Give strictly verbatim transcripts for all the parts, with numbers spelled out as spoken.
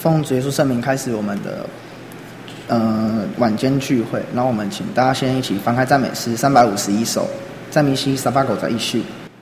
奉主耶稣圣名开始我们的呃晚间聚会，然后我们请大家先一起翻开赞美诗三百五十一首，赞美诗三百五十一首。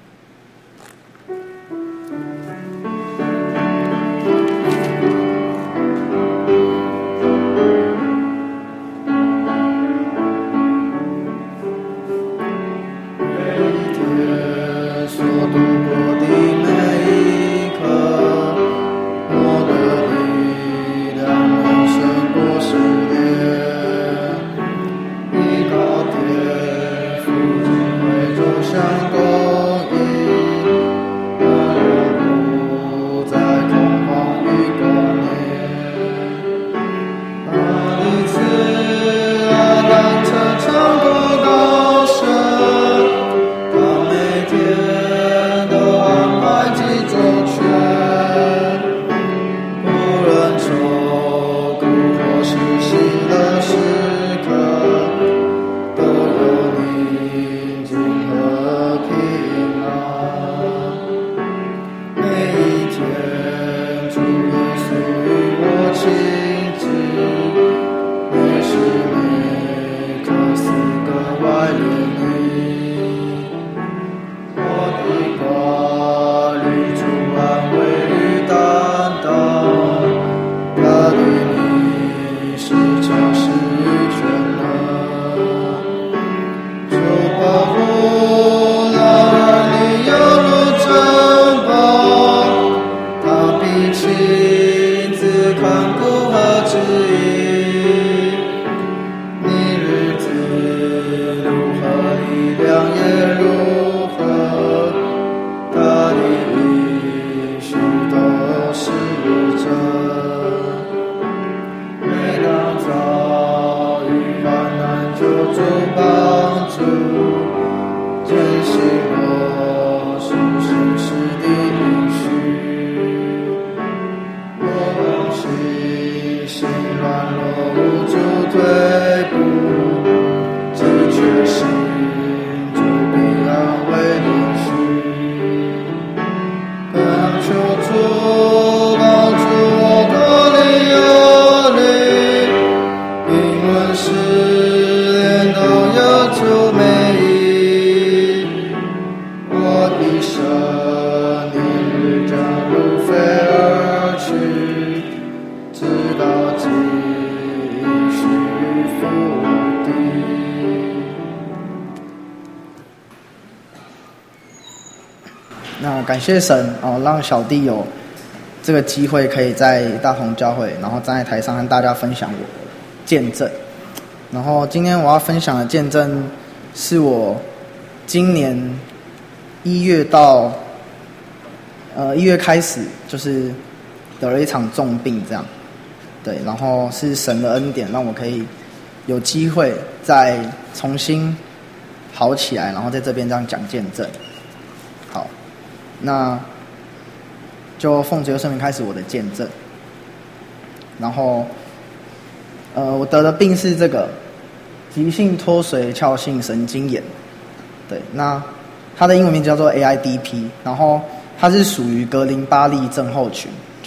那感谢神哦，让小弟有这个机会可以在大同教会，然后站在台上和大家分享我的见证。然后今天我要分享的见证是我今年一月到呃一月开始就是得了一场重病，这样对，然后是神的恩典让我可以有机会再重新好起来，然后在这边这样讲见证。好，那就奉主耶稣圣名开始我的见证。然后呃我得的病是这个急性脱髓鞘性神经炎，对，那它的英文名字叫做 A I D P， 然后它是属于格林巴利症候群，就是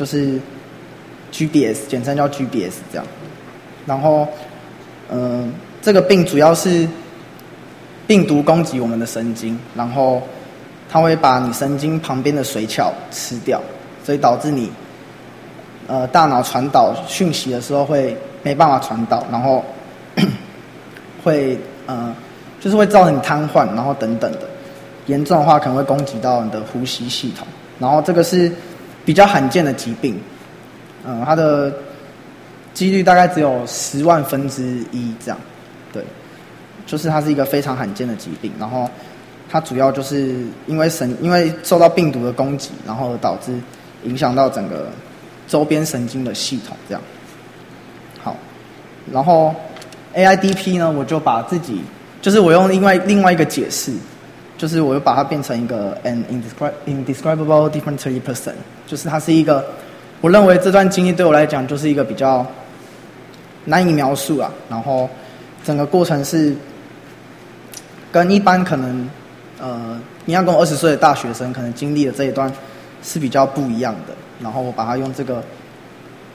G B S， 简称叫 G B S 这样。然后呃这个病主要是病毒攻击我们的神经，然后它会把你神经旁边的髓鞘吃掉，所以导致你呃大脑传导讯息的时候会没办法传导，然后会呃就是会造成你瘫痪，然后等等的，严重的话可能会攻击到你的呼吸系统，然后这个是比较罕见的疾病，呃它的几率大概只有十万分之一这样，对，就是它是一个非常罕见的疾病，然后它主要就是因为神因为受到病毒的攻击，然后导致影响到整个周边神经的系统这样。好，然后 A I D P 呢，我就把自己就是我用另外另外一个解释，就是我又把它变成一个 an indescribable differently person， 就是它是一个我认为这段经历对我来讲就是一个比较难以描述啊，然后整个过程是跟一般可能呃一样跟我二十岁的大学生可能经历的这一段是比较不一样的，然后我把它用这个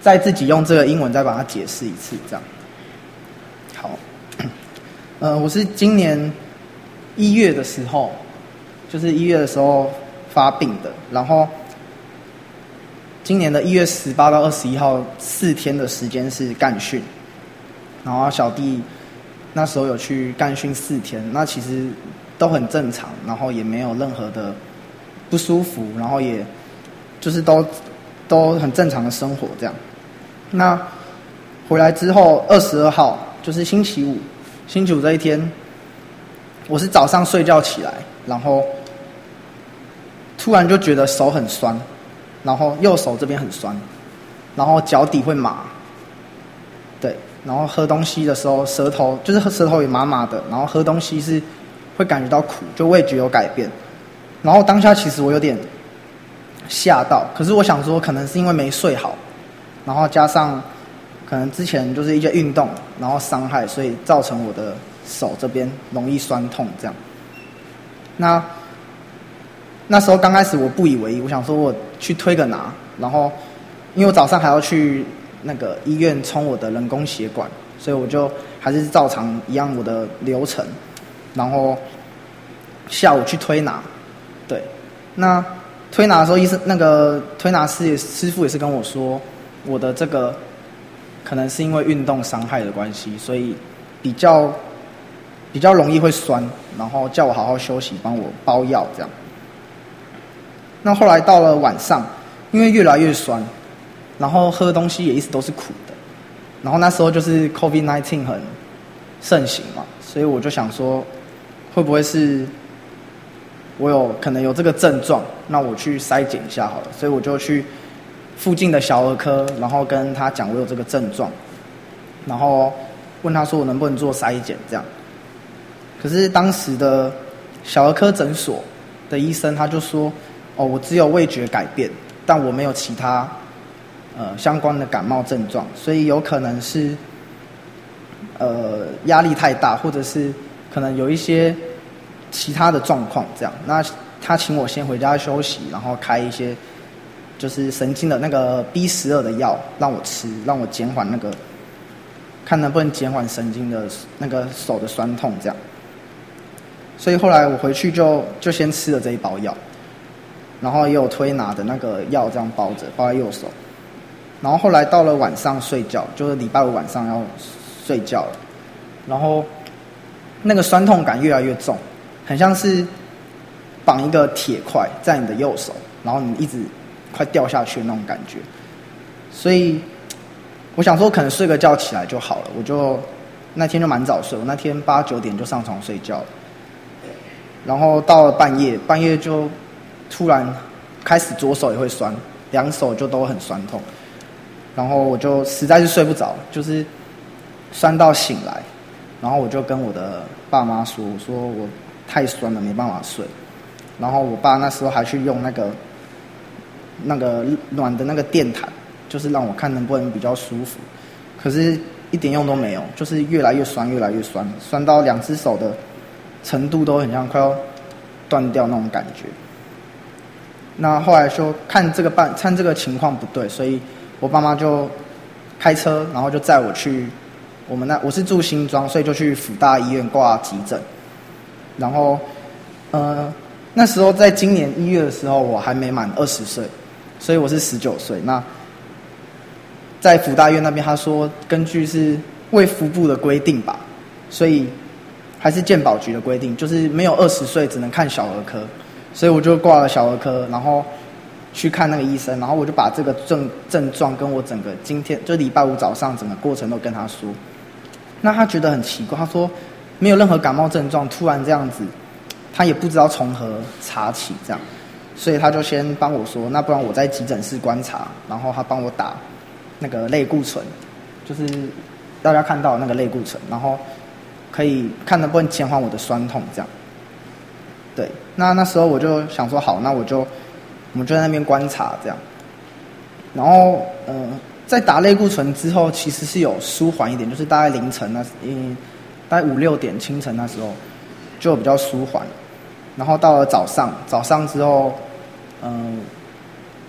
再自己用这个英文再把它解释一次，这样。好，呃，我是今年一月的时候，就是一月的时候发病的，然后今年的一月十八到二十一号四天的时间是干训，然后小弟那时候有去干训四天，那其实都很正常，然后也没有任何的不舒服，然后也就是都都很正常的生活这样。那回来之后，二十二号就是星期五，星期五这一天，我是早上睡觉起来，然后突然就觉得手很酸，然后右手这边很酸，然后脚底会麻，对，然后喝东西的时候舌头就是舌头也麻麻的，然后喝东西是会感觉到苦，就味觉有改变。然后当下其实我有点吓到，可是我想说可能是因为没睡好，然后加上可能之前就是一些运动，然后伤害，所以造成我的手这边容易酸痛这样。那那时候刚开始我不以为意，我想说我去推个拿，然后因为我早上还要去那个医院冲我的人工血管，所以我就还是照常一样我的流程，然后下午去推拿。对，那推拿的时候，医生那个推拿师师傅也是跟我说，我的这个可能是因为运动伤害的关系，所以比较比较容易会酸，然后叫我好好休息，帮我包药这样。那后来到了晚上，因为越来越酸，然后喝东西也一直都是苦的，然后那时候就是 COVID 十九 很盛行嘛，所以我就想说，会不会是我有可能有这个症状，那我去筛检一下好了。所以我就去附近的小儿科，然后跟他讲我有这个症状，然后问他说我能不能做筛检这样。可是当时的小儿科诊所的医生他就说，哦，我只有味觉改变，但我没有其他呃相关的感冒症状，所以有可能是呃压力太大，或者是可能有一些其他的状况这样。那他请我先回家休息，然后开一些就是神经的那个 B 十二 的药让我吃，让我减缓那个看能不能减缓神经的那个手的酸痛这样。所以后来我回去就就先吃了这一包药，然后也有推拿的那个药这样包着包在右手。然后后来到了晚上睡觉，就是礼拜五晚上要睡觉了，然后那个酸痛感越来越重，很像是绑一个铁块在你的右手，然后你一直快掉下去的那种感觉。所以我想说可能睡个觉起来就好了，我就那天就蛮早睡，我那天八九点就上床睡觉了。然后到了半夜，半夜就突然开始左手也会酸，两手就都很酸痛，然后我就实在是睡不着，就是酸到醒来，然后我就跟我的爸妈说，我说我太酸了，没办法睡。然后我爸那时候还去用那个那个暖的那个电毯，就是让我看能不能比较舒服，可是一点用都没有，就是越来越酸，越来越酸，酸到两只手的程度都很像快要断掉那种感觉。那后来说看这个办看这个情况不对，所以我爸妈就开车，然后就载我去我们那我是住新庄，所以就去辅大医院挂急诊。然后呃那时候在今年一月的时候，我还没满二十岁，所以我是十九岁。那在辅大医院那边，他说根据是卫福部的规定吧，所以还是健保局的规定，就是没有二十岁只能看小儿科，所以我就挂了小儿科，然后去看那个医生，然后我就把这个症症状跟我整个今天就礼拜五早上整个过程都跟他说。那他觉得很奇怪，他说没有任何感冒症状，突然这样子，他也不知道从何查起这样，所以他就先帮我说，那不然我在急诊室观察，然后他帮我打那个类固醇，就是大家看到的那个类固醇，然后可以看能不能减缓我的酸痛这样。对，那那时候我就想说好，那我就我们就在那边观察这样。然后呃在打类固醇之后其实是有舒缓一点，就是大概凌晨那嗯大概五六点清晨那时候就比较舒缓。然后到了早上早上之后嗯、呃、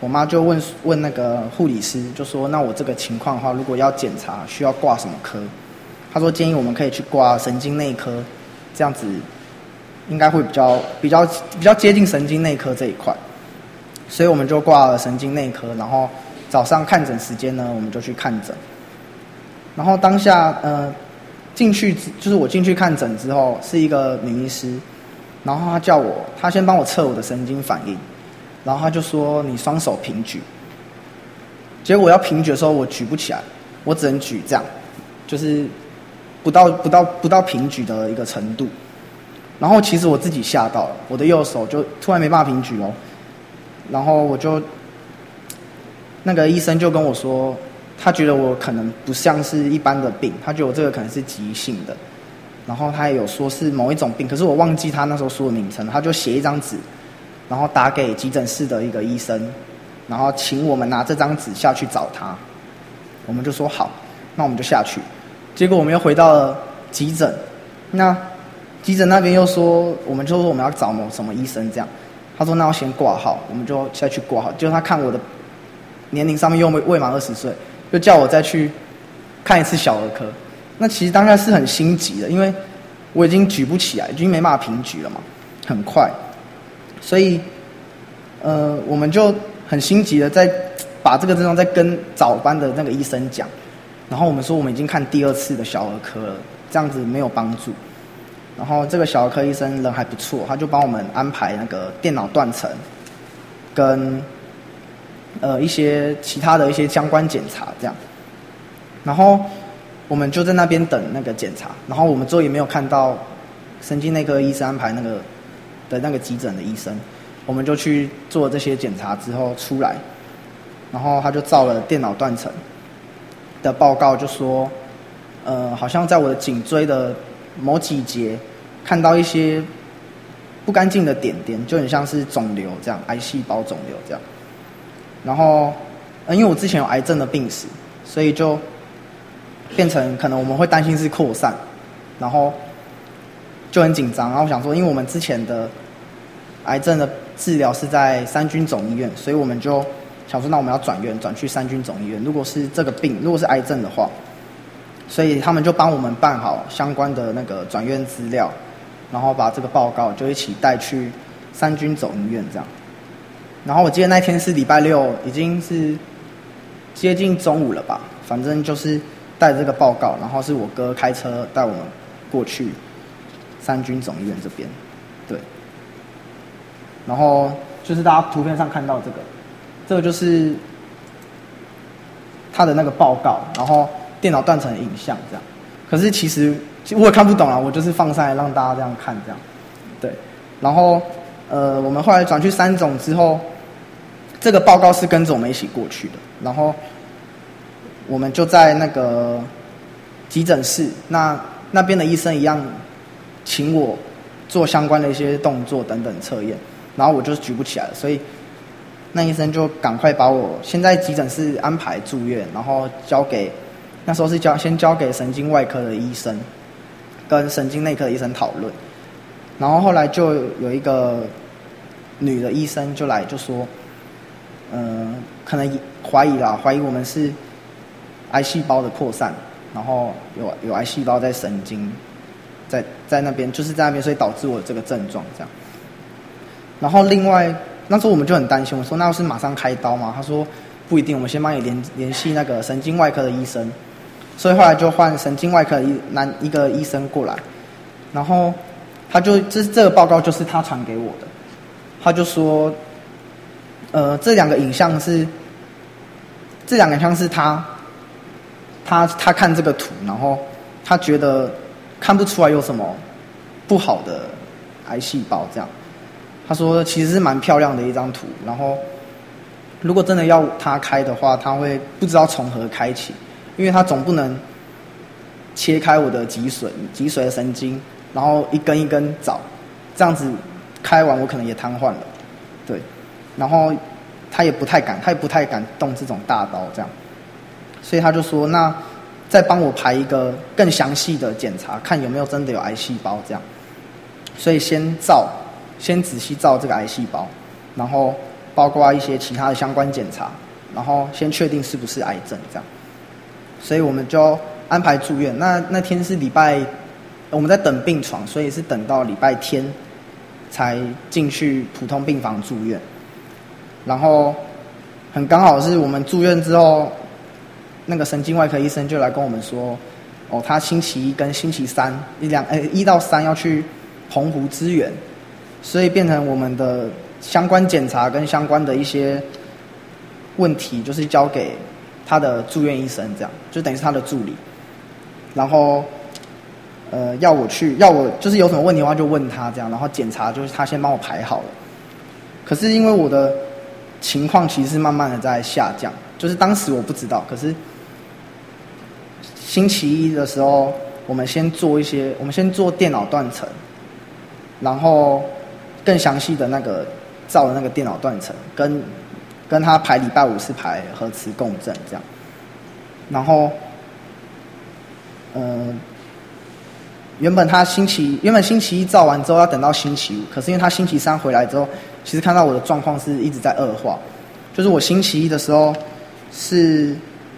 我妈就问问那个护理师，就说那我这个情况的话，如果要检查，需要挂什么科？她说建议我们可以去挂神经内科，这样子应该会比较比较比较接近神经内科这一块。所以我们就挂了神经内科，然后早上看诊时间呢，我们就去看诊。然后当下呃进去就是我进去看诊之后，是一个女医师，然后她叫我，她先帮我测我的神经反应，然后她就说你双手平举。结果我要平举的时候，我举不起来，我只能举这样，就是不到不到不到平举的一个程度。然后其实我自己吓到了，我的右手就突然没办法平举哦。然后我就，那个医生就跟我说，他觉得我可能不像是一般的病，他觉得我这个可能是急性的。然后他也有说是某一种病，可是我忘记他那时候说的名称，他就写一张纸，然后打给急诊室的一个医生，然后请我们拿这张纸下去找他。我们就说好，那我们就下去。结果我们又回到了急诊，那急诊那边又说，我们就说我们要找某什么医生这样。他说那要先挂号，我们就再去挂号。就他看我的年龄上面又未未满二十岁，就叫我再去看一次小儿科。那其实当下是很心急的，因为我已经举不起来，已经没办法平举了嘛，很快。所以呃，我们就很心急的在把这个症状再跟早班的那个医生讲，然后我们说我们已经看第二次的小儿科了，这样子没有帮助。然后这个小儿科医生人还不错，他就帮我们安排那个电脑断层，跟呃一些其他的一些相关检查这样。然后我们就在那边等那个检查，然后我们之后也没有看到神经内科医生安排那个的那个急诊的医生，我们就去做这些检查之后出来，然后他就照了电脑断层的报告，就说呃好像在我的颈椎的某几节看到一些不干净的点点，就很像是肿瘤这样，癌细胞肿瘤这样。然后，呃，因为我之前有癌症的病史，所以就变成可能我们会担心是扩散，然后就很紧张。然后我想说，因为我们之前的癌症的治疗是在三军总医院，所以我们就想说，那我们要转院，转去三军总医院。如果是这个病，如果是癌症的话。所以他们就帮我们办好相关的那个转院资料，然后把这个报告就一起带去三军总医院这样。然后我记得那天是礼拜六，已经是接近中午了吧，反正就是带着这个报告，然后是我哥开车带我们过去三军总医院这边，对。然后就是大家图片上看到这个，这个就是他的那个报告，然后电脑断层的影像这样。可是其实我也看不懂啊，我就是放上来让大家这样看这样，对。然后呃，我们后来转去三总之后，这个报告是跟着我们一起过去的，然后我们就在那个急诊室，那那边的医生一样请我做相关的一些动作等等测验，然后我就举不起来了，所以那医生就赶快把我先在急诊室安排住院，然后交给那时候是交先交给神经外科的医生跟神经内科的医生讨论，然后后来就有一个女的医生就来就说，嗯、呃，可能怀疑啦，怀疑我们是癌细胞的扩散，然后有有癌细胞在神经，在在那边就是在那边，所以导致我这个症状这样。然后另外那时候我们就很担心，我说那要是马上开刀吗？他说不一定，我们先帮你联联系那个神经外科的医生。所以后来就换神经外科的一男一个医生过来，然后他就这这个报告就是他传给我的，他就说，呃，这两个影像是这两个影像是他他他看这个图，然后他觉得看不出来有什么不好的癌细胞这样。他说其实是蛮漂亮的一张图，然后如果真的要他开的话，他会不知道从何开启。因为他总不能切开我的脊髓、脊髓的神经，然后一根一根找，这样子开完我可能也瘫痪了，对。然后他也不太敢，他也不太敢动这种大刀这样，所以他就说，那再帮我排一个更详细的检查，看有没有真的有癌细胞这样。所以先照，先仔细照这个癌细胞，然后包括一些其他的相关检查，然后先确定是不是癌症这样。所以我们就安排住院。那那天是礼拜，我们在等病床，所以是等到礼拜天才进去普通病房住院。然后很刚好是我们住院之后，那个神经外科医生就来跟我们说，哦，他星期一跟星期三一两呃一到三要去澎湖支援，所以变成我们的相关检查跟相关的一些问题，就是交给他的住院医生，这样就等于是他的助理。然后呃要我去，要我就是有什么问题的话就问他这样，然后检查就是他先帮我排好了。可是因为我的情况其实是慢慢的在下降，就是当时我不知道，可是星期一的时候，我们先做一些，我们先做电脑断层，然后更详细的那个照的那个电脑断层，跟跟他排礼拜五是排核磁共振这样，然后，嗯、呃，原本他星期原本星期一照完之后要等到星期五，可是因为他星期三回来之后，其实看到我的状况是一直在恶化，就是我星期一的时候是。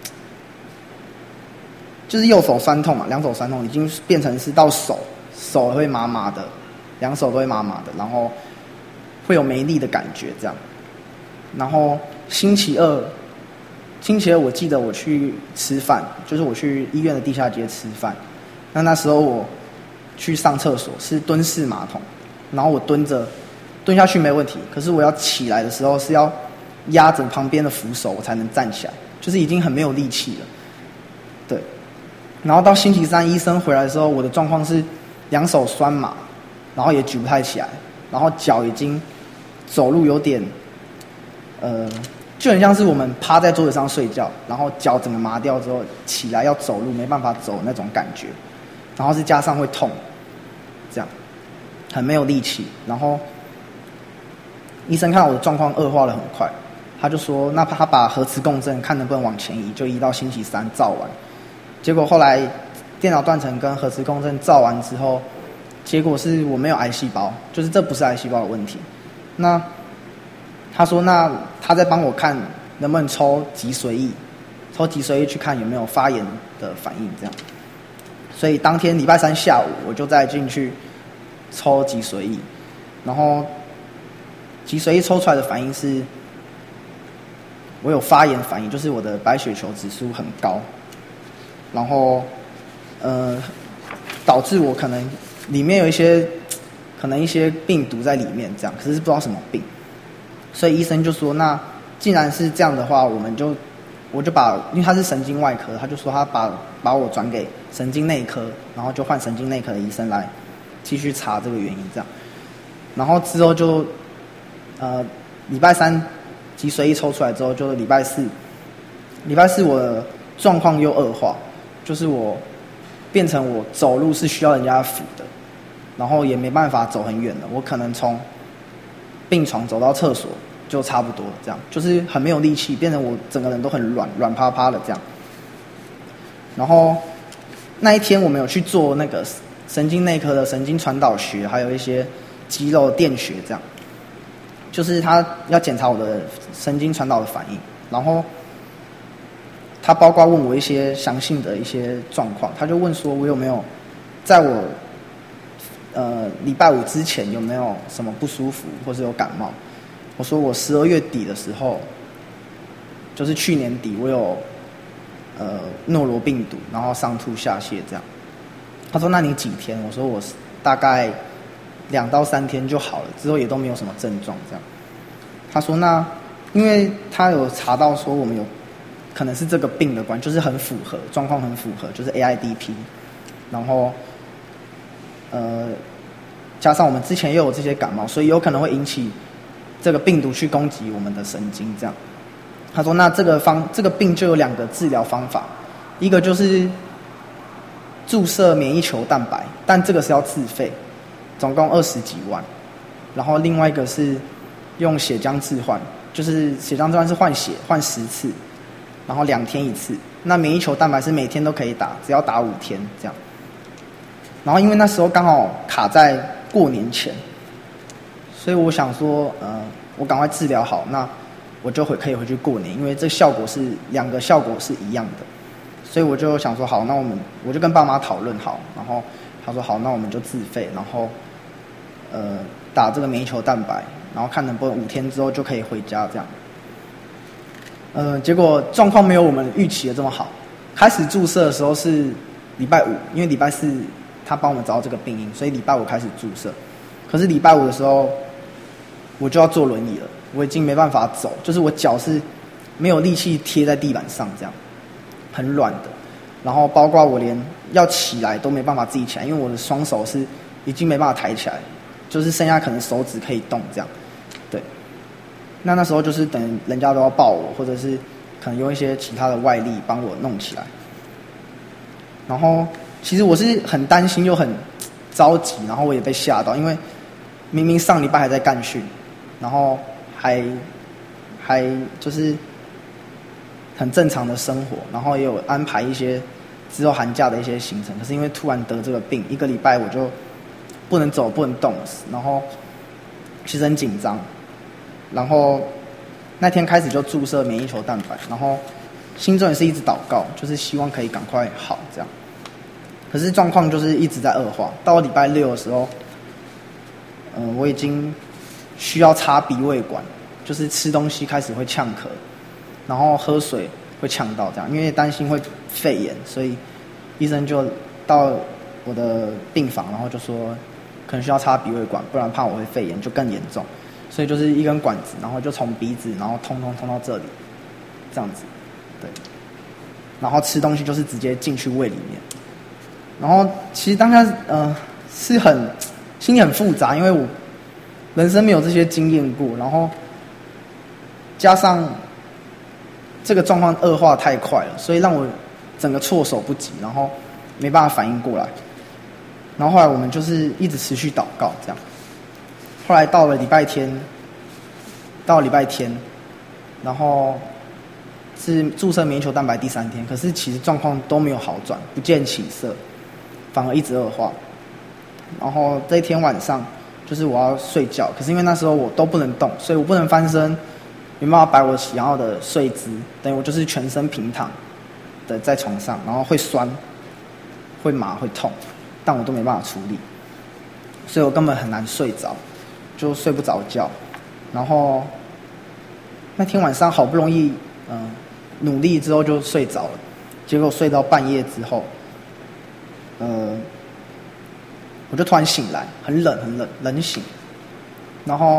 就是右手酸痛嘛，两手酸痛已经变成是到手，手会麻麻的，两手都会麻麻的，然后会有没力的感觉这样。然后星期二，星期二我记得我去吃饭，就是我去医院的地下街吃饭。那那时候我去上厕所是蹲式马桶，然后我蹲着蹲下去没问题，可是我要起来的时候是要压着旁边的扶手我才能站起来，就是已经很没有力气了。对。然后到星期三医生回来的时候，我的状况是两手酸麻，然后也举不太起来，然后脚已经走路有点，呃，就很像是我们趴在桌子上睡觉，然后脚整个麻掉之后起来要走路没办法走那种感觉，然后是加上会痛，这样很没有力气。然后医生看到我的状况恶化得很快，他就说那他把核磁共振看能不能往前移，就移到星期三照完。结果后来电脑断层跟核磁共振照完之后，结果是我没有癌细胞，就是这不是癌细胞的问题。那他说那他再帮我看能不能抽脊髓液，抽脊髓液去看有没有发炎的反应这样。所以当天礼拜三下午我就再进去抽脊髓液，然后脊髓液抽出来的反应是我有发炎反应，就是我的白血球指数很高。然后，呃，导致我可能里面有一些，可能一些病毒在里面，这样，可是不知道什么病，所以医生就说，那既然是这样的话，我们就，我就把，因为他是神经外科，他就说他把把我转给神经内科，然后就换神经内科的医生来继续查这个原因，这样，然后之后就，呃，礼拜三脊髓液抽出来之后，就礼拜四，礼拜四我的状况又恶化。就是我变成我走路是需要人家扶的，然后也没办法走很远了。我可能从病床走到厕所就差不多了，这样就是很没有力气，变成我整个人都很软软趴趴的这样。然后那一天我们有去做那个神经内科的神经传导学，还有一些肌肉电学，这样就是他要检查我的神经传导的反应，然后。他包括问我一些详细的一些状况，他就问说我有没有在我呃礼拜五之前有没有什么不舒服或是有感冒？我说我十二月底的时候，就是去年底我有呃诺罗病毒，然后上吐下泻这样。他说那你几天？我说我大概两到三天就好了，之后也都没有什么症状这样。他说那因为他有查到说我们有。可能是这个病的关，就是很符合状况，很符合，就是 A I D P， 然后，呃，加上我们之前又有这些感冒，所以有可能会引起这个病毒去攻击我们的神经。这样，他说，那这个方这个病就有两个治疗方法，一个就是注射免疫球蛋白，但这个是要自费，总共二十几万，然后另外一个是用血浆置换，就是血浆置换是换血换十次。然后两天一次，那免疫球蛋白是每天都可以打，只要打五天这样。然后因为那时候刚好卡在过年前，所以我想说，呃， 我赶快治疗好，那我就回可以回去过年，因为这效果是两个效果是一样的，所以我就想说好，那我们我就跟爸妈讨论好，然后他说好，那我们就自费，然后呃打这个免疫球蛋白，然后看能不能五天之后就可以回家这样。呃，结果状况没有我们预期的这么好。开始注射的时候是礼拜五，因为礼拜四他帮我们找到这个病因，所以礼拜五开始注射。可是礼拜五的时候，我就要坐轮椅了，我已经没办法走，就是我脚是没有力气贴在地板上，这样很软的。然后包括我连要起来都没办法自己起来，因为我的双手是已经没办法抬起来，就是剩下可能手指可以动这样。对，那那时候就是等人家都要抱我，或者是可能用一些其他的外力帮我弄起来。然后其实我是很担心又很着急，然后我也被吓到，因为明明上礼拜还在干训，然后还还就是很正常的生活，然后也有安排一些之后寒假的一些行程。可是因为突然得这个病，一个礼拜我就不能走不能动，然后其实很紧张。然后那天开始就注射免疫球蛋白，然后心中也是一直祷告，就是希望可以赶快好这样。可是状况就是一直在恶化，到礼拜六的时候，嗯、呃，我已经需要插鼻胃管，就是吃东西开始会呛咳，然后喝水会呛到这样，因为担心会肺炎，所以医生就到我的病房，然后就说可能需要插鼻胃管，不然怕我会肺炎就更严重，所以就是一根管子，然后就从鼻子，然后通通通到这里，这样子，对，然后吃东西就是直接进去胃里面。然后其实当下呃是很心里很复杂，因为我人生没有这些经验过，然后加上这个状况恶化太快了，所以让我整个措手不及，然后没办法反应过来。然后后来我们就是一直持续祷告这样。后来到了礼拜天，到了礼拜天，然后是注射免疫球蛋白第三天，可是其实状况都没有好转，不见起色，反而一直恶化。然后这一天晚上就是我要睡觉，可是因为那时候我都不能动，所以我不能翻身，没办法摆我想要的睡姿，等于我就是全身平躺的在床上，然后会酸、会麻、会痛，但我都没办法处理，所以我根本很难睡着，就睡不着觉。然后那天晚上好不容易嗯、呃、努力之后就睡着了，结果睡到半夜之后，呃，我就突然醒来，很冷很冷冷醒，然后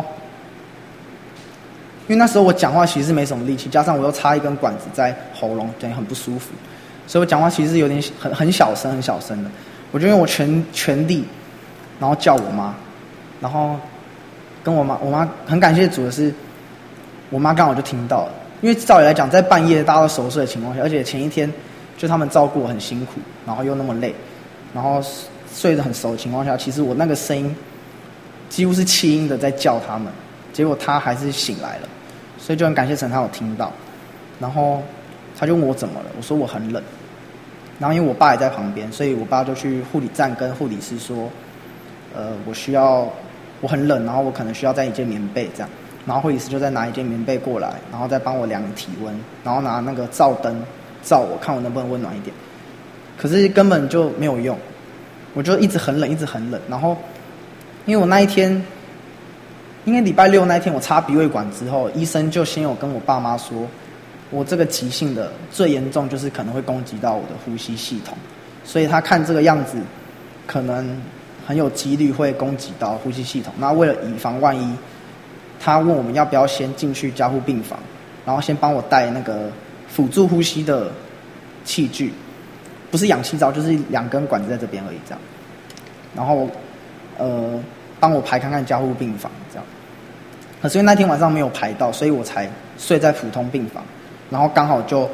因为那时候我讲话其实是没什么力气，加上我又插一根管子在喉咙，等于很不舒服，所以我讲话其实是有点很很小声很小声的。我就用我全全力，然后叫我妈，然后跟我妈，我妈很感谢主的是，我妈刚好就听到了，因为照理来讲，在半夜大家都熟睡的情况下，而且前一天就他们照顾我很辛苦，然后又那么累，然后睡得很熟的情况下，其实我那个声音几乎是气音的在叫他们，结果他还是醒来了，所以就很感谢神他有听到，然后他就问我怎么了，我说我很冷，然后因为我爸也在旁边，所以我爸就去护理站跟护理师说，呃，我需要我很冷，然后我可能需要带一件棉被这样，然后护理师就再拿一件棉被过来，然后再帮我量体温，然后拿那个照灯照我，看我能不能温暖一点，可是根本就没有用，我就一直很冷，一直很冷，然后因为我那一天，应该礼拜六那一天我插鼻胃管之后，医生就先有跟我爸妈说，我这个急性的最严重就是可能会攻击到我的呼吸系统，所以他看这个样子，可能很有几率会攻击到呼吸系统。那为了以防万一，他问我们要不要先进去加护病房，然后先帮我带那个辅助呼吸的器具，不是氧气罩，就是两根管子在这边而已这样。然后呃，帮我排看看加护病房这样。可是因为那天晚上没有排到，所以我才睡在普通病房。然后刚好就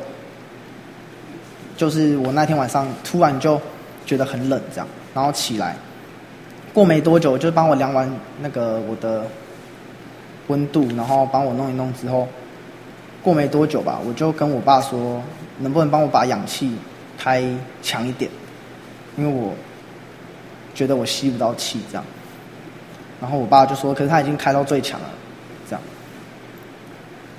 就是我那天晚上突然就觉得很冷这样，然后起来过没多久就帮我量完那个我的温度，然后帮我弄一弄之后，过没多久吧，我就跟我爸说能不能帮我把氧气开强一点，因为我觉得我吸不到气这样。然后我爸就说可是他已经开到最强了这样，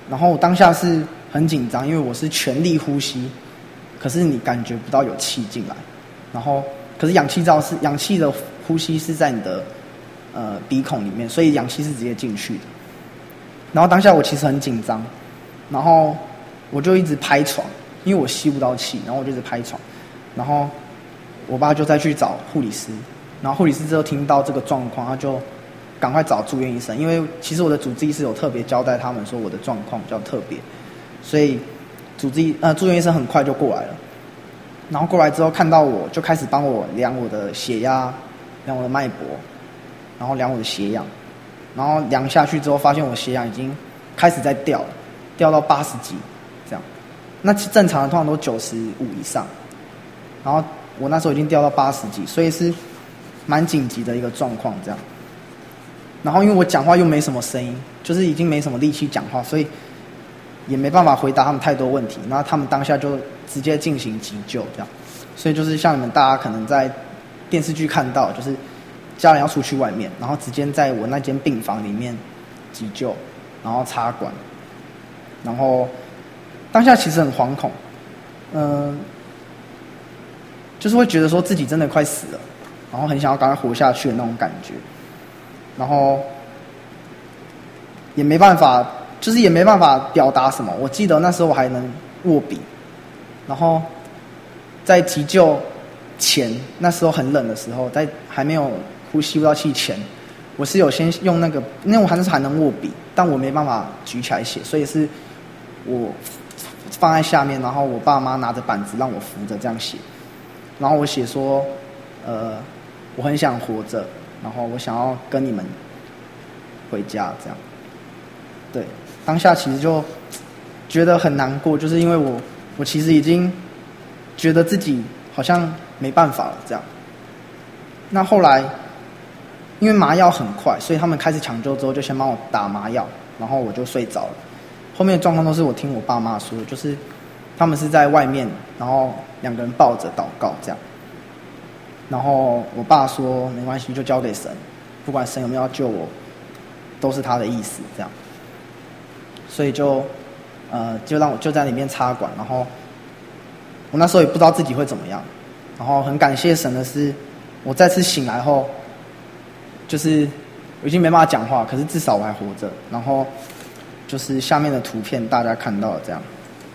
然后我当下是很紧张，因为我是全力呼吸，可是你感觉不到有气进来，然后可是氧气罩是氧气的呼吸是在你的呃鼻孔里面，所以氧气是直接进去的。然后当下我其实很紧张，然后我就一直拍床，因为我吸不到气，然后我就一直拍床，然后我爸就再去找护理师，然后护理师之后听到这个状况，他就赶快找住院医生，因为其实我的主治医师有特别交代他们说我的状况比较特别，所以主治医呃住院医生很快就过来了，然后过来之后看到我就开始帮我量我的血压，量我的脉搏，然后量我的血氧，然后量下去之后发现我血氧已经开始在掉了，掉到八十几这样，那正常的通常都九十五以上，然后我那时候已经掉到八十几，所以是蛮紧急的一个状况这样。然后因为我讲话又没什么声音，就是已经没什么力气讲话，所以也没办法回答他们太多问题，然后他们当下就直接进行急救这样。所以就是像你们大家可能在电视剧看到，就是家人要出去外面，然后直接在我那间病房里面急救，然后插管，然后当下其实很惶恐，嗯、呃，就是会觉得说自己真的快死了，然后很想要赶快活下去的那种感觉，然后也没办法，就是也没办法表达什么。我记得那时候我还能握笔，然后在急救前，那时候很冷的时候，在还没有呼吸不到气前，我是有先用那个，因为我还是还能握笔，但我没办法举起来写，所以是我放在下面，然后我爸妈拿着板子让我扶着这样写，然后我写说，呃，我很想活着，然后我想要跟你们回家这样。对，当下其实就觉得很难过，就是因为我我其实已经觉得自己好像没办法了这样。那后来因为麻药很快，所以他们开始抢救之后就先帮我打麻药，然后我就睡着了。后面的状况都是我听我爸妈说的，就是他们是在外面，然后两个人抱着祷告这样。然后我爸说没关系，就交给神，不管神有没有要救我，都是他的意思这样。所以就呃就让我就在里面插管，然后我那时候也不知道自己会怎么样，然后很感谢神的是，我再次醒来后，就是我已经没办法讲话，可是至少我还活着。然后就是下面的图片大家看到的这样，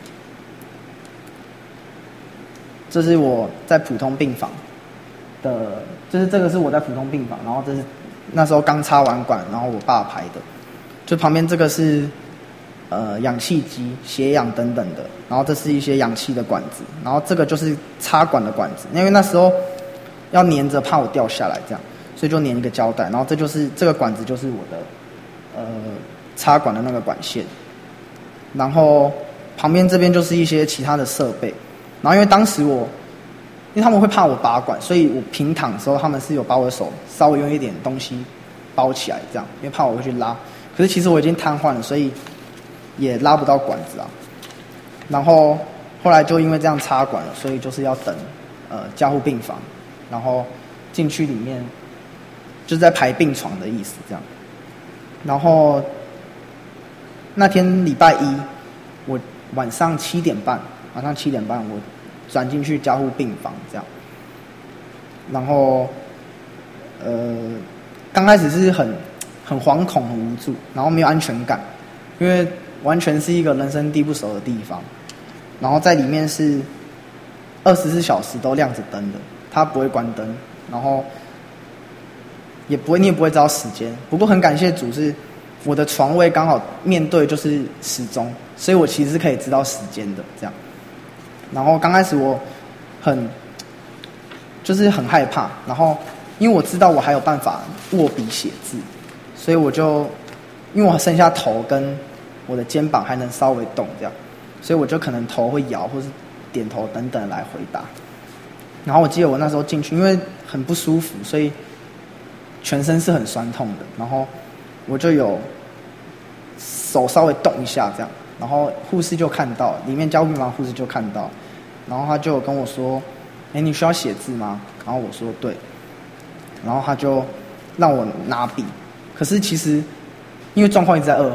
这是我在普通病房的，就是这个是我在普通病房，然后这是那时候刚插完管，然后我爸拍的，就旁边这个是呃氧气机、血氧等等的，然后这是一些氧气的管子，然后这个就是插管的管子，因为那时候要粘着，怕我掉下来这样，所以就粘一个胶带，然后这就是这个管子就是我的呃插管的那个管线，然后旁边这边就是一些其他的设备，然后因为当时我因为他们会怕我拔管，所以我平躺的时候他们是有把我的手稍微用一点东西包起来这样，因为怕我会去拉，可是其实我已经瘫痪了，所以也拉不到管子啊。然后后来就因为这样插管了，所以就是要等呃加护病房，然后进去里面就是在排病床的意思这样。然后那天礼拜一，我晚上七点半，晚上七点半我转进去加护病房这样。然后呃刚开始是很很惶恐很无助，然后没有安全感，因为完全是一个人生地不熟的地方，然后在里面是二十四小时都亮着灯的，它不会关灯，然后也不会你也不会知道时间。不过很感谢主，是我的床位刚好面对就是时钟，所以我其实是可以知道时间的这样。然后刚开始我很就是很害怕，然后因为我知道我还有办法握笔写字，所以我就因为我剩下头跟我的肩膀还能稍微动这样，所以我就可能头会摇或是点头等等来回答。然后我记得我那时候进去，因为很不舒服，所以全身是很酸痛的，然后我就有手稍微动一下这样，然后护士就看到，里面加护病房护士就看到，然后他就跟我说：“哎，你需要写字吗？”然后我说：“对。”然后他就让我拿笔，可是其实因为状况一直在恶化，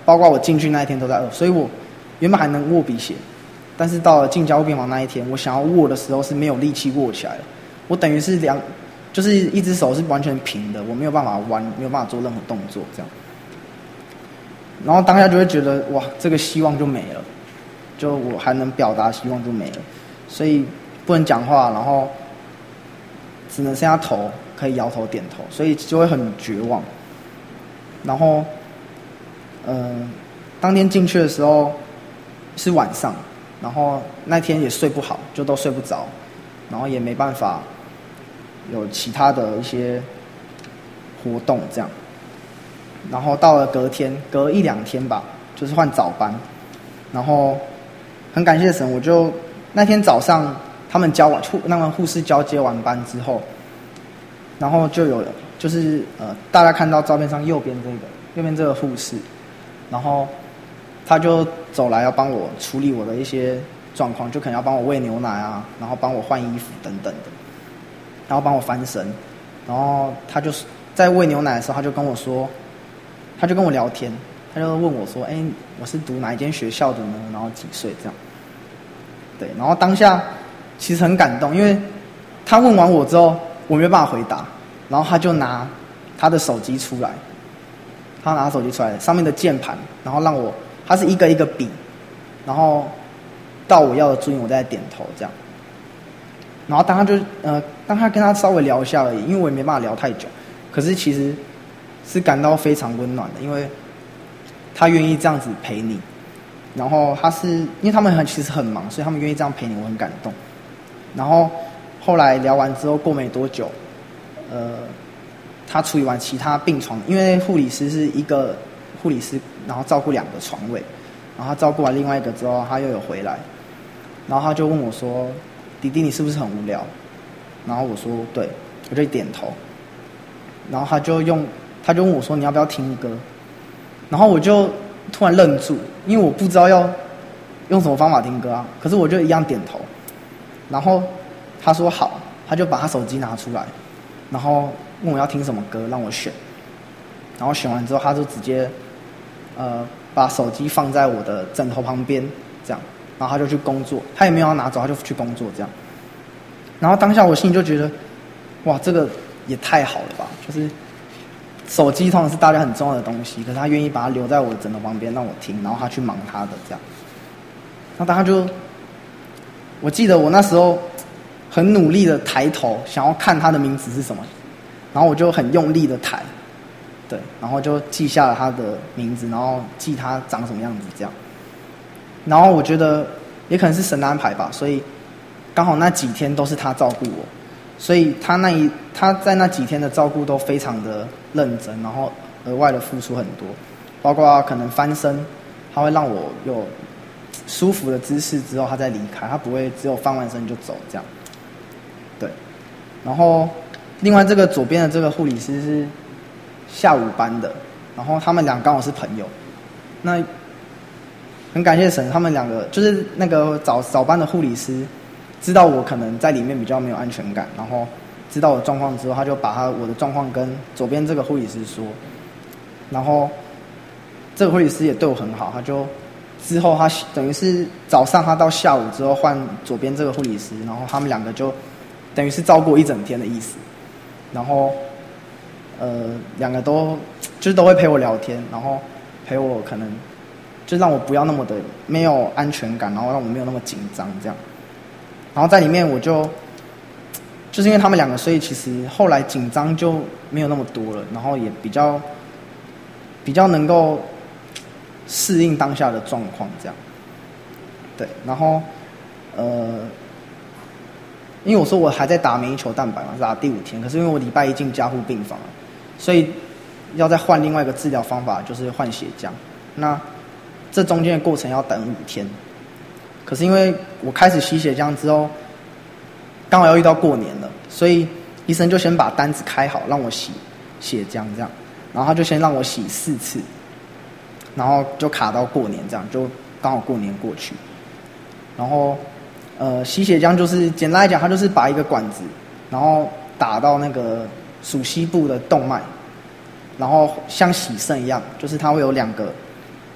包括我进去那一天都在饿，所以我原本还能握笔写，但是到了进加护病房那一天，我想要握的时候是没有力气握起来的。我等于是两，就是一只手是完全平的，我没有办法弯，没有办法做任何动作这样。然后当下就会觉得哇，这个希望就没了，就我还能表达希望就没了，所以不能讲话，然后只能剩下头可以摇头点头，所以就会很绝望。然后，呃，当天进去的时候是晚上，然后那天也睡不好，就都睡不着，然后也没办法有其他的一些活动这样。然后到了隔天，隔一两天吧，就是换早班。然后很感谢神，我就那天早上他们交完护那个护士交接完班之后，然后就有就是呃大家看到照片上右边这个右边这个护士，然后他就走来要帮我处理我的一些状况，就可能要帮我喂牛奶啊，然后帮我换衣服等等的，然后帮我翻身。然后他就在喂牛奶的时候，他就跟我说。他就跟我聊天，他就问我说：“哎，我是读哪一间学校的呢？然后几岁这样？”对，然后当下其实很感动，因为他问完我之后，我没有办法回答，然后他就拿他的手机出来，他拿手机出来，上面的键盘，然后让我，他是一个一个比，然后到我要的注音，我再点头这样。然后当他就呃，当他跟他稍微聊一下而已，因为我也没办法聊太久，可是其实。是感到非常温暖的，因为他愿意这样子陪你，然后他是因为他们很其实很忙，所以他们愿意这样陪你，我很感动。然后后来聊完之后，过没多久，呃，他处理完其他病床，因为护理师是一个护理师，然后照顾两个床位，然后他照顾完另外一个之后，他又有回来，然后他就问我说：“弟弟，你是不是很无聊？”然后我说：“对。”我就点头，然后他就用。他就问我说：“你要不要听歌？”然后我就突然愣住，因为我不知道要用什么方法听歌啊。可是我就一样点头。然后他说好，他就把他手机拿出来，然后问我要听什么歌，让我选。然后选完之后，他就直接呃把手机放在我的枕头旁边，这样，然后他就去工作。他也没有要拿走，他就去工作这样。然后当下我心里就觉得，哇，这个也太好了吧！就是。手机通常是大家很重要的东西，可是他愿意把它留在我的枕头旁边让我听，然后他去忙他的这样。然后他就，我记得我那时候很努力的抬头，想要看他的名字是什么，然后我就很用力的抬，对，然后就记下了他的名字，然后记他长什么样子这样。然后我觉得也可能是神的安排吧，所以刚好那几天都是他照顾我。所以他那一他在那几天的照顾都非常的认真，然后额外的付出很多，包括可能翻身，他会让我有舒服的姿势之后他再离开，他不会只有翻完身就走这样。对，然后另外这个左边的这个护理师是下午班的，然后他们俩刚好是朋友，那很感谢神，他们两个就是那个早早班的护理师。知道我可能在里面比较没有安全感，然后知道我的状况之后，他就把他我的状况跟左边这个护理师说，然后这个护理师也对我很好，他就之后他等于是早上他到下午之后换左边这个护理师，然后他们两个就等于是照顾我一整天的意思，然后呃两个都就是都会陪我聊天，然后陪我可能就让我不要那么的没有安全感，然后让我没有那么紧张这样。然后在里面我就就是因为他们两个，所以其实后来紧张就没有那么多了，然后也比较比较能够适应当下的状况这样。对，然后呃，因为我说我还在打免疫球蛋白嘛，打第五天，可是因为我礼拜一进加护病房，所以要再换另外一个治疗方法，就是换血浆。那这中间的过程要等五天。可是因为我开始吸血浆之后，刚好要遇到过年了，所以医生就先把单子开好，让我洗血浆这样，然后他就先让我洗四次，然后就卡到过年这样，就刚好过年过去。然后呃，吸血浆就是简单来讲，它就是把一个管子，然后打到那个属膝部的动脉，然后像洗肾一样，就是它会有两个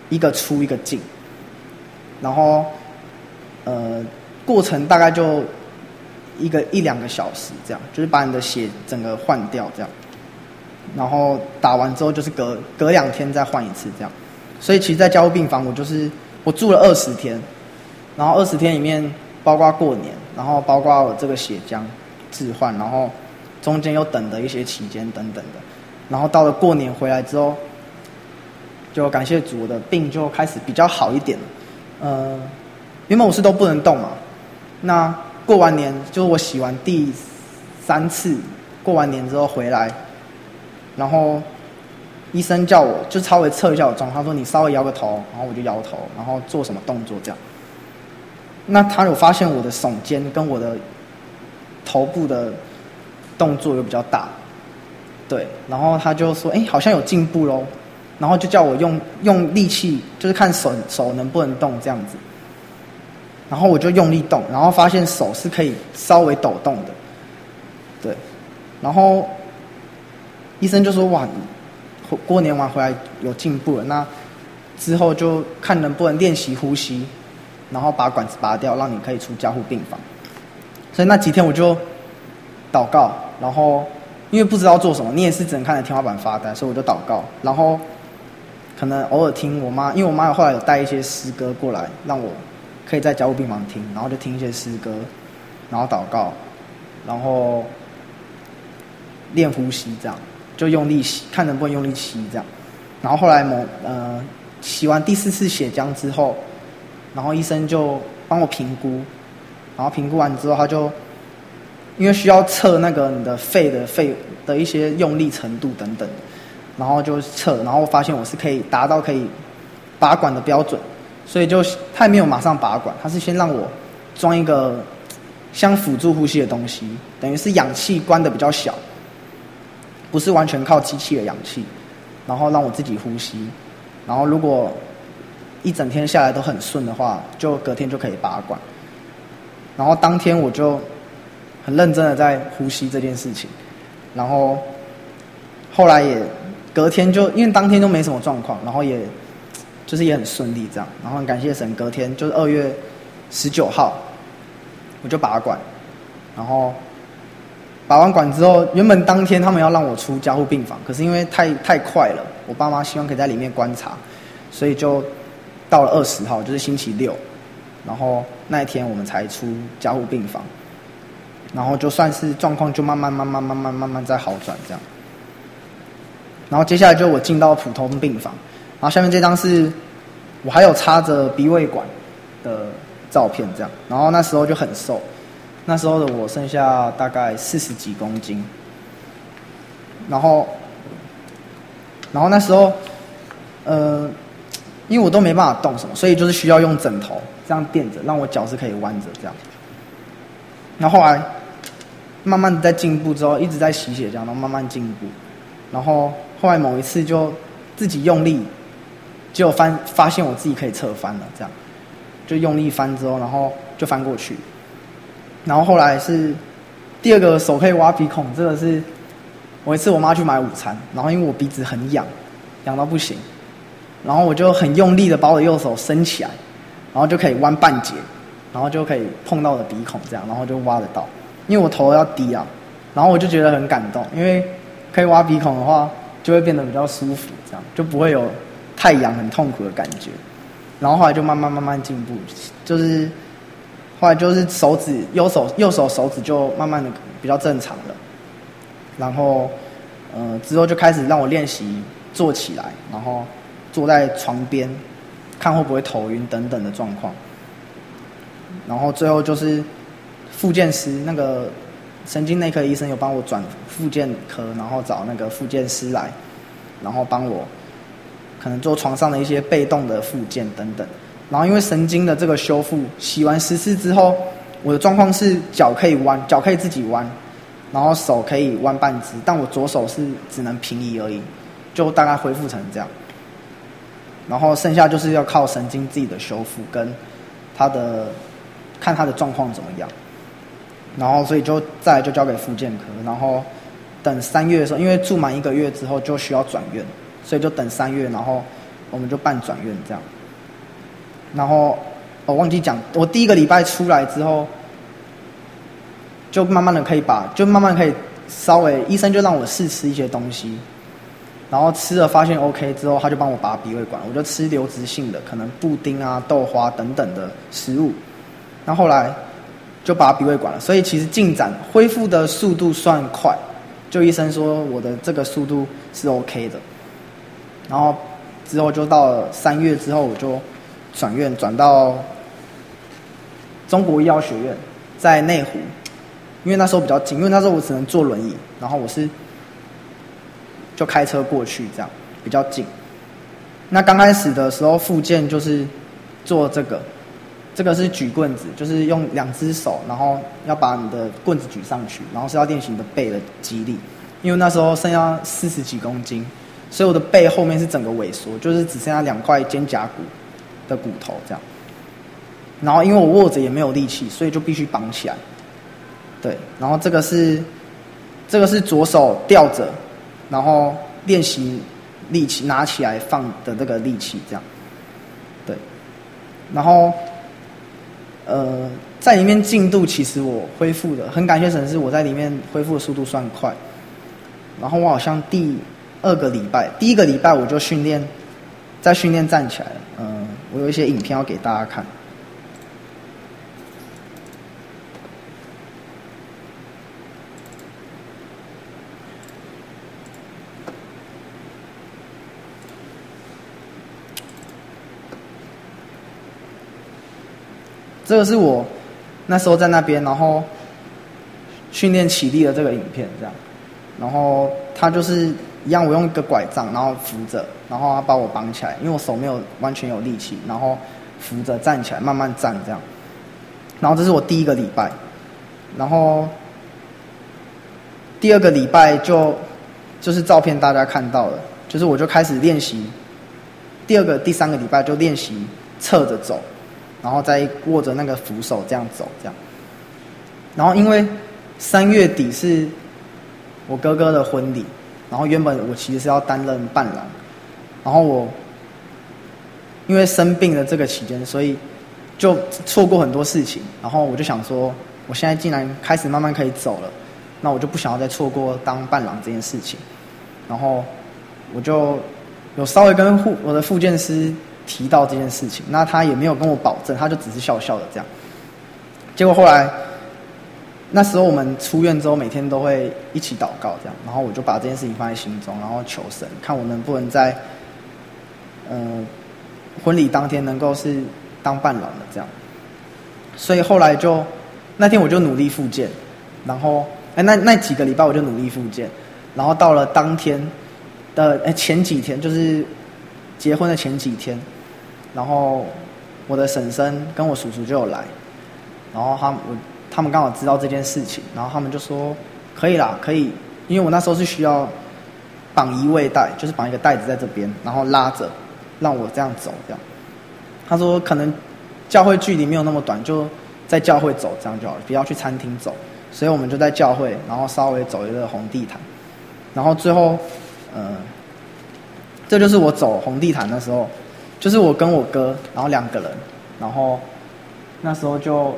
一个出一个进，然后呃过程大概就一个一两个小时这样，就是把你的血整个换掉这样，然后打完之后就是隔隔两天再换一次这样，所以其实，在加护病房我就是我住了二十天，然后二十天里面包括过年，然后包括我这个血浆置换，然后中间又等的一些期间等等的，然后到了过年回来之后，就感谢主，我的病就开始比较好一点了。呃，原本我是都不能动嘛，那过完年就是我洗完第三次，过完年之后回来，然后医生叫我就稍微测一下我状况，他说你稍微摇个头，然后我就摇头，然后做什么动作这样。那他有发现我的耸肩跟我的头部的动作有比较大，对，然后他就说，哎，好像有进步咯，然后就叫我用用力气，就是看手手能不能动这样子。然后我就用力动，然后发现手是可以稍微抖动的，对，然后医生就说，哇，过年完回来有进步了，那之后就看能不能练习呼吸，然后把管子拔掉，让你可以出加护病房。所以那几天我就祷告，然后因为不知道做什么，你也是只能看着天花板发呆，所以我就祷告，然后可能偶尔听我妈，因为我妈后来有带一些诗歌过来，让我可以在加护病房听，然后就听一些诗歌，然后祷告，然后练呼吸，这样就用力吸，看能不能用力吸这样。然后后来某呃洗完第四次血浆之后，然后医生就帮我评估，然后评估完之后，他就因为需要测那个你的肺的肺的一些用力程度等等，然后就测，然后发现我是可以达到可以拔管的标准，所以就他也没有马上拔管，他是先让我装一个像辅助呼吸的东西，等于是氧气关的比较小，不是完全靠机器的氧气，然后让我自己呼吸，然后如果一整天下来都很顺的话，就隔天就可以拔管。然后当天我就很认真的在呼吸这件事情，然后后来也隔天就因为当天都没什么状况，然后也就是也很顺利这样，然后很感谢神，隔天就是二月十九号我就拔管，然后拔完管之后，原本当天他们要让我出加护病房，可是因为太太快了，我爸妈希望可以在里面观察，所以就到了二十号，就是星期六，然后那一天我们才出加护病房，然后就算是状况就慢慢慢慢慢慢慢慢在好转这样。然后接下来就我进到普通病房，然后下面这张是我还有插着鼻胃管的照片这样，然后那时候就很瘦，那时候的我剩下大概四十几公斤，然后然后那时候呃因为我都没办法动什么，所以就是需要用枕头这样垫着，让我脚是可以弯着这样。然后后来慢慢的在进步之后，一直在洗血这样，然后慢慢进步。然后后来某一次就自己用力，结果翻发现我自己可以侧翻了，这样就用力翻之后，然后就翻过去。然后后来是第二个手可以挖鼻孔，这个是我一次我妈去买午餐，然后因为我鼻子很痒，痒到不行。然后我就很用力的把我的右手伸起来，然后就可以弯半截，然后就可以碰到我的鼻孔这样，然后就挖得到。因为我头要低啊，然后我就觉得很感动，因为可以挖鼻孔的话，就会变得比较舒服，这样就不会有太痒很痛苦的感觉。然后后来就慢慢慢慢进步，就是后来就是手指右手右手手指就慢慢的比较正常了。然后呃之后就开始让我练习坐起来，然后坐在床边，看会不会头晕等等的状况。然后最后就是复健师，那个神经内科医生有帮我转复健科，然后找那个复健师来，然后帮我可能做床上的一些被动的复健等等。然后因为神经的这个修复，洗完十次之后，我的状况是脚可以弯，脚可以自己弯，然后手可以弯半只，但我左手是只能平移而已，就大概恢复成这样。然后剩下就是要靠神经自己的修复跟他的看他的状况怎么样，然后所以就再来就交给复健科，然后等三月的时候，因为住满一个月之后就需要转院，所以就等三月，然后我们就办转院这样。然后我、哦、忘记讲，我第一个礼拜出来之后，就慢慢的可以把，就慢慢可以稍微医生就让我试吃一些东西，然后吃了发现 OK 之后，他就帮我拔鼻胃管，我就吃流质性的，可能布丁啊、豆花等等的食物。然后后来就拔鼻胃管了，所以其实进展恢复的速度算快，就医生说我的这个速度是 OK 的。然后之后就到了三月之后，我就转院转到中国医药学院，在内湖，因为那时候比较近，因为那时候我只能坐轮椅，然后我是就开车过去，这样比较近。那刚开始的时候复健就是做这个。这个是举棍子，就是用两只手，然后要把你的棍子举上去，然后是要练习你的背的肌力。因为那时候剩下四十几公斤，所以我的背后面是整个萎缩，就是只剩下两块肩胛骨的骨头这样。然后因为我握着也没有力气，所以就必须绑起来。对，然后这个是这个是左手吊着，然后练习力气拿起来放的这个力气这样。对，然后。呃，在里面进度其实我恢复的很感谢神，是我在里面恢复的速度算快。然后我好像第二个礼拜，第一个礼拜我就训练，在训练站起来了。嗯、呃，我有一些影片要给大家看。这个是我那时候在那边，然后训练起立的这个影片，这样，然后他就是一样，我用一个拐杖，然后扶着，然后他把我绑起来，因为我手没有完全有力气，然后扶着站起来，慢慢站这样。然后这是我第一个礼拜，然后第二个礼拜就就是照片大家看到了，就是我就开始练习，第二个、第三个礼拜就练习侧着走。然后再握着那个扶手这样走，这样。然后因为三月底是我哥哥的婚礼，然后原本我其实是要担任伴郎，然后我因为生病的这个期间，所以就错过很多事情。然后我就想说，我现在既然开始慢慢可以走了，那我就不想要再错过当伴郎这件事情。然后我就有稍微跟护我的复健师提到这件事情，那他也没有跟我保证，他就只是笑笑的这样。结果后来，那时候我们出院之后，每天都会一起祷告这样，然后我就把这件事情放在心中，然后求神，看我能不能在，呃，婚礼当天能够是当伴郎的这样。所以后来就那天我就努力复健，然后哎那那几个礼拜我就努力复健，然后到了当天的哎前几天，就是结婚的前几天。然后我的婶婶跟我叔叔就有来，然后他们我他们刚好知道这件事情，然后他们就说可以啦，可以，因为我那时候是需要绑移位带，就是绑一个带子在这边，然后拉着让我这样走这样。他说可能教会距离没有那么短，就在教会走这样就好了，不要去餐厅走。所以我们就在教会，然后稍微走一个红地毯，然后最后呃，这就是我走红地毯的时候。就是我跟我哥，然后两个人，然后那时候就，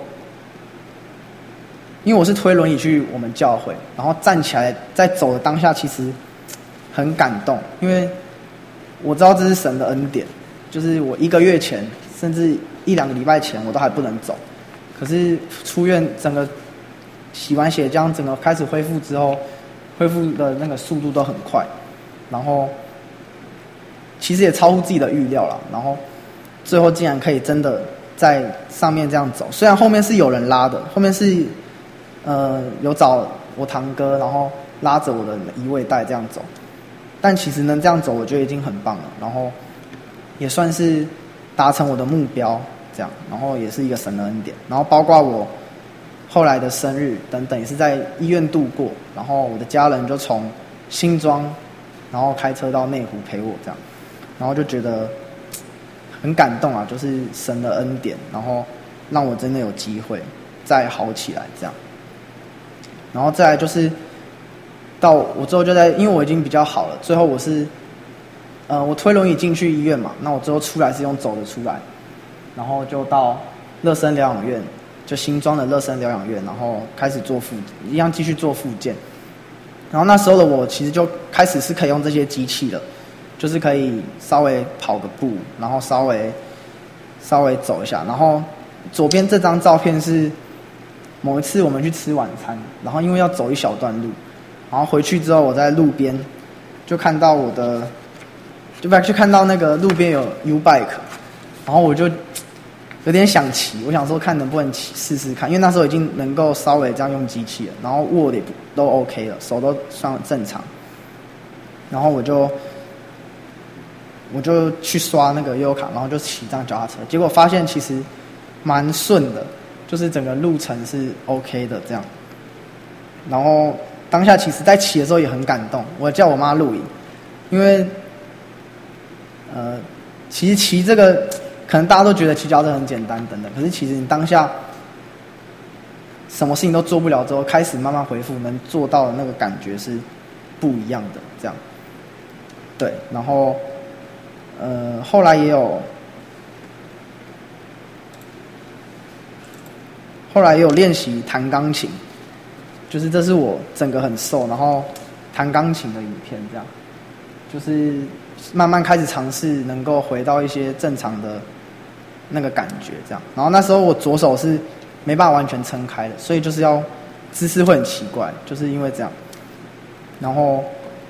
因为我是推轮椅去我们教会，然后站起来在走的当下，其实很感动，因为我知道这是神的恩典，就是我一个月前，甚至一两个礼拜前，我都还不能走，可是出院整个洗完血浆，整个开始恢复之后，恢复的那个速度都很快，然后。其实也超乎自己的预料了，然后最后竟然可以真的在上面这样走。虽然后面是有人拉的，后面是呃有找我堂哥，然后拉着我的移位带这样走，但其实能这样走，我觉得已经很棒了。然后也算是达成我的目标，这样，然后也是一个神的恩典。然后包括我后来的生日等等，也是在医院度过。然后我的家人就从新庄，然后开车到内湖陪我这样。然后就觉得很感动啊，就是神的恩典，然后让我真的有机会再好起来这样。然后再来就是到我之后就在，因为我已经比较好了，最后我是呃，我推轮椅进去医院嘛，那我最后出来是用走的出来，然后就到乐生疗养院，就新庄的乐生疗养院，然后开始做复，一样继续做复健。然后那时候的我其实就开始是可以用这些机器了，就是可以稍微跑个步，然后稍微稍微走一下。然后左边这张照片是某一次我们去吃晚餐，然后因为要走一小段路，然后回去之后我在路边就看到我的，就就看到那个路边有 U bike， 然后我就有点想骑，我想说看能不能骑试试看，因为那时候已经能够稍微这样用机器了，然后握的也都 OK 了，手都算正常，然后我就我就去刷那个悠游卡，然后就骑这样脚踏车，结果发现其实蛮顺的，就是整个路程是 OK 的这样。然后当下其实在骑的时候也很感动，我叫我妈录影，因为呃，其实骑这个。可能大家都觉得骑脚踏车很简单等等，可是其实你当下什么事情都做不了之后，开始慢慢恢复，能做到的那个感觉是不一样的。这样，对，然后呃，后来也有，后来也有练习弹钢琴，就是这是我整个很瘦，然后弹钢琴的影片，这样，就是慢慢开始尝试能够回到一些正常的。那个感觉这样，然后那时候我左手是没办法完全撑开的，所以就是要姿势会很奇怪，就是因为这样。然后，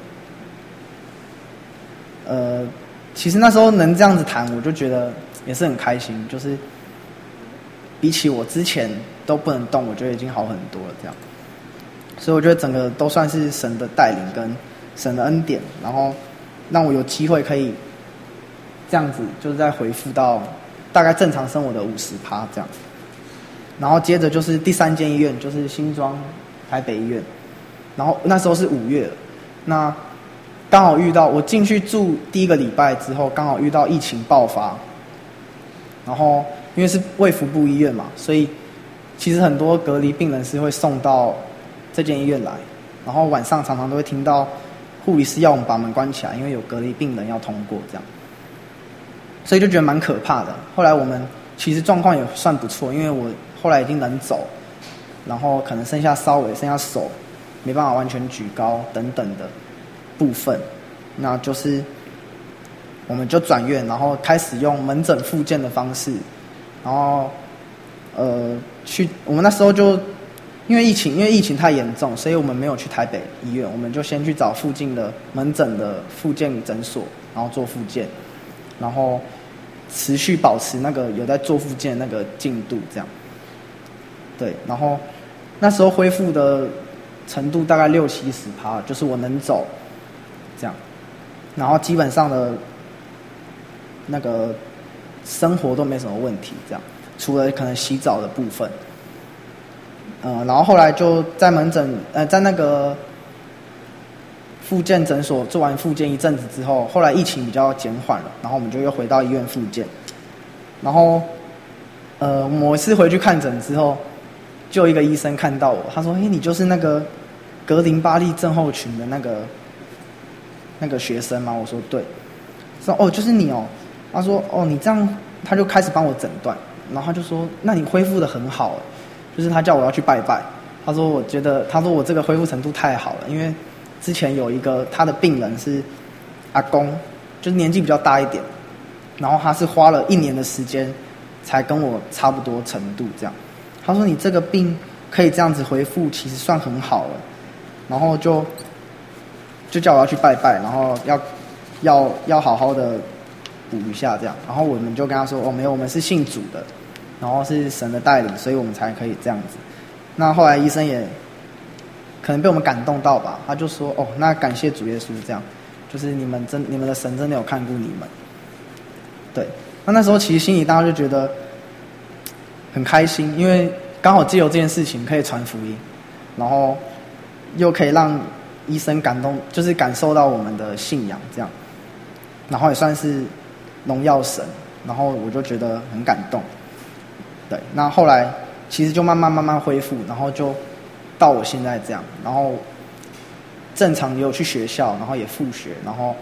呃，其实那时候能这样子弹，我就觉得也是很开心，就是比起我之前都不能动，我觉得已经好很多了这样。所以我觉得整个都算是神的带领跟神的恩典，然后让我有机会可以这样子，就是再回复到。大概正常生活的 百分之五十 这样，然后接着就是第三间医院，就是新庄台北医院，然后那时候是五月，那刚好遇到我进去住第一个礼拜之后，刚好遇到疫情爆发，然后因为是卫福部医院嘛，所以其实很多隔离病人是会送到这间医院来，然后晚上常常都会听到护理师要我们把门关起来，因为有隔离病人要通过这样。所以就觉得蛮可怕的。后来我们其实状况也算不错，因为我后来已经能走，然后可能剩下稍微剩下手没办法完全举高等等的部分，那就是我们就转院，然后开始用门诊复健的方式，然后呃去我们那时候就因为疫情，因为疫情太严重，所以我们没有去台北医院，我们就先去找附近的门诊的复健诊所，然后做复健。然后持续保持那个有在做复健的那个进度，这样，对，然后那时候恢复的程度大概六七十趴，就是我能走，这样，然后基本上的那个生活都没什么问题，这样，除了可能洗澡的部分，呃，然后后来就在门诊，呃，在那个。复健诊所做完复健一阵子之后，后来疫情比较减缓了，然后我们就又回到医院复健。然后，呃，某一次回去看诊之后，就有一个医生看到我，他说：“哎，你就是那个格林巴利症候群的那个那个学生吗？”我说：“对。”说：“哦，就是你哦。”他说：“哦，你这样。”他就开始帮我诊断，然后他就说：“那你恢复得很好。”就是他叫我要去拜拜。他说：“我觉得，他说我这个恢复程度太好了，因为。”之前有一个他的病人是阿公，就是年纪比较大一点，然后他是花了一年的时间才跟我差不多程度这样。他说你这个病可以这样子恢复，其实算很好了。然后就就叫我要去拜拜，然后要要要好好的补一下这样。然后我们就跟他说哦没有，我们是信主的，然后是神的带领，所以我们才可以这样子。那后来医生也。可能被我们感动到吧，他就说：“哦，那感谢主耶稣，这样，就是你们真，你们的神真的有看顾你们。”对，那那时候其实心里当然就觉得很开心，因为刚好藉由这件事情可以传福音，然后又可以让医生感动，就是感受到我们的信仰，这样，然后也算是荣耀神，然后我就觉得很感动。对，那后来其实就慢慢慢慢恢复，然后就。到我现在这样，然后正常也有去学校，然后也复学，然后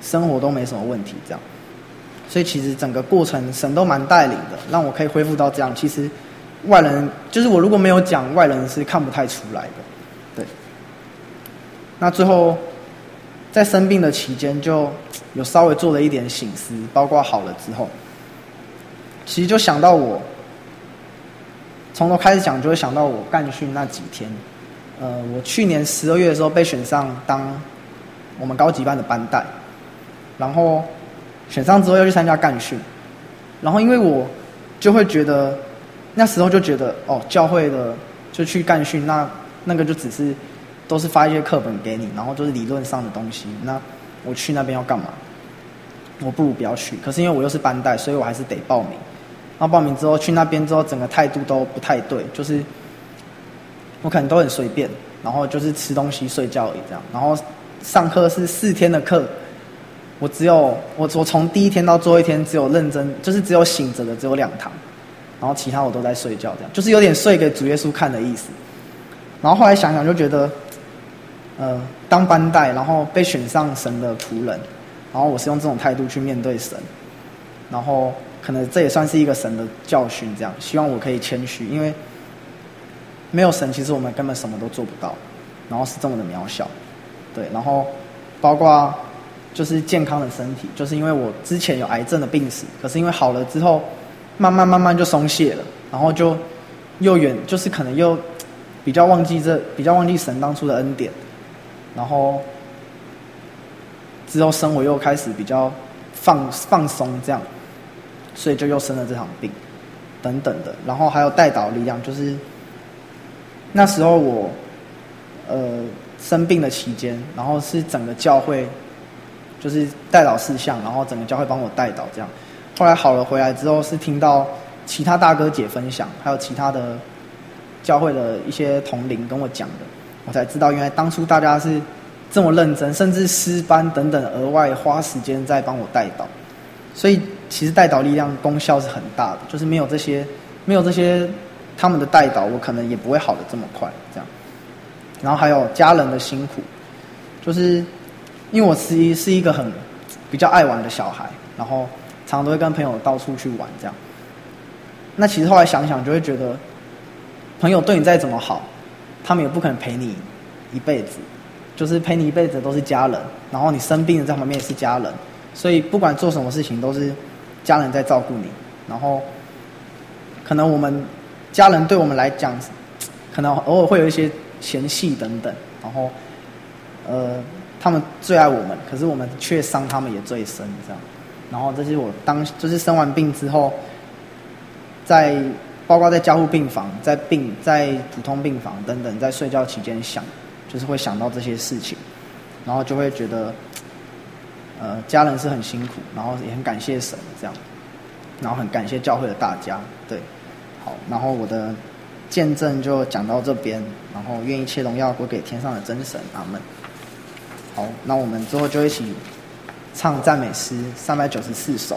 生活都没什么问题，这样。所以其实整个过程神都蛮带领的，让我可以恢复到这样。其实外人就是我如果没有讲，外人是看不太出来的。对。那最后在生病的期间，就有稍微做了一点省思，包括好了之后，其实就想到我从头开始讲，就会想到我干训那几天。呃，我去年十二月的时候被选上当我们高级班的班带，然后选上之后要去参加干训，然后因为我就会觉得那时候就觉得哦，教会的就去干训，那那个就只是都是发一些课本给你，然后都是理论上的东西，那我去那边要干嘛？我不如不要去。可是因为我又是班带，所以我还是得报名。然后报名之后去那边之后，整个态度都不太对，就是我可能都很随便，然后就是吃东西睡觉而已这样。然后上课是四天的课。我只有我我从第一天到最后一天只有认真，就是只有醒着的只有两堂，然后其他我都在睡觉，这样就是有点睡给主耶稣看的意思。然后后来想想就觉得，呃，当班带，然后被选上神的仆人，然后我是用这种态度去面对神，然后可能这也算是一个神的教训，这样希望我可以谦虚，因为没有神，其实我们根本什么都做不到，然后是这么的渺小，对，然后包括。就是健康的身体，就是因为我之前有癌症的病史，可是因为好了之后，慢慢慢慢就松懈了，然后就又远，就是可能又比较忘记这，比较忘记神当初的恩典，然后之后生活又开始比较放放松这样，所以就又生了这场病，等等的，然后还有代祷力量，就是那时候我呃生病的期间，然后是整个教会。就是代祷事项，然后整个教会帮我代祷这样。后来好了回来之后，是听到其他大哥姐分享，还有其他的教会的一些同龄跟我讲的，我才知道原来当初大家是这么认真，甚至诗班等等额外花时间在帮我代祷。所以其实代祷力量功效是很大的，就是没有这些没有这些他们的代祷，我可能也不会好得这么快这样。然后还有家人的辛苦，就是。因为我是是一个很比较爱玩的小孩，然后常常都会跟朋友到处去玩这样。那其实后来想想，就会觉得朋友对你再怎么好，他们也不可能陪你一辈子，就是陪你一辈子的都是家人，然后你生病的在旁边也是家人，所以不管做什么事情都是家人在照顾你。然后可能我们家人对我们来讲，可能偶尔会有一些嫌隙等等，然后呃。他们最爱我们，可是我们却伤他们也最深，这样。然后这是我当就是生完病之后，在包括在加护病房、在病在普通病房等等，在睡觉期间想，就是会想到这些事情，然后就会觉得，呃，家人是很辛苦，然后也很感谢神这样，然后很感谢教会的大家，对，好，然后我的见证就讲到这边，然后愿一切荣耀归给天上的真神，阿们。好，那我们之后就一起唱赞美诗三百九十四首。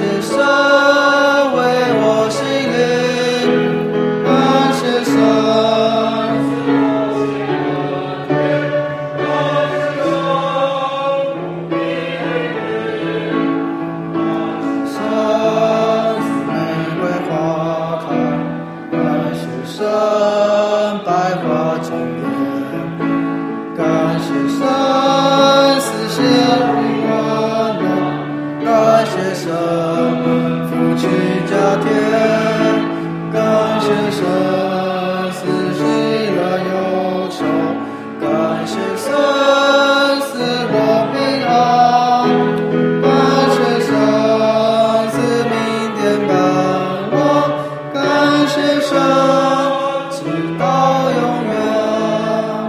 为我心灵，感谢神。 神百花争艳，感谢神赐显温暖，感谢神福气加添，感谢神赐喜乐忧愁，感谢神赐我平安，感谢神赐明天盼望，感谢神直到永远。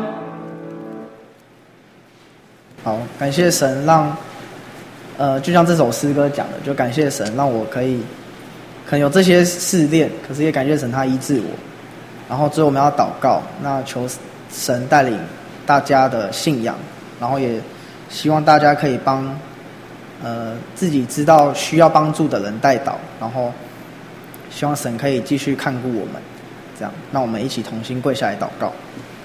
好，感谢神让，呃，就像这首诗歌讲的，就感谢神让我可以，可能有这些试炼，可是也感谢神他医治我。然后最后我们要祷告，那求神带领大家的信仰，然后也希望大家可以帮，呃，自己知道需要帮助的人代祷，然后希望神可以继续看顾我们，这样，那我们一起同心跪下来祷告。